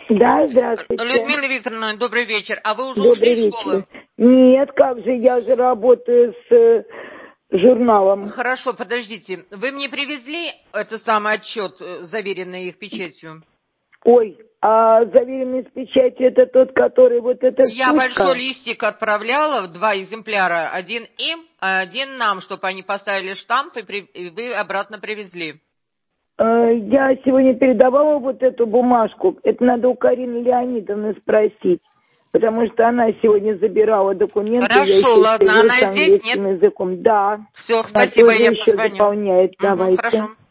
Да, здравствуйте. Людмила Викторовна, добрый вечер. А вы уже Добрый ушли из вечер. школы? Нет, как же, я же работаю с журналом. Хорошо, подождите. Вы мне привезли это самый отчет, заверенный их печатью? Ой, а заверенный с печатью это тот, который вот эта Я штучка? большой листик отправляла, 2 экземпляра. Один им, а один нам, чтобы они поставили штамп, и вы обратно привезли. Я сегодня передавала вот эту бумажку. Это надо у Карины Леонидовны спросить. Потому что она сегодня забирала документы. Хорошо, я еще ладно. сижу Она с здесь, нет? английским языком. Да. Все, Она спасибо, тоже я еще позвоню. заполняет. Давайте. Хорошо.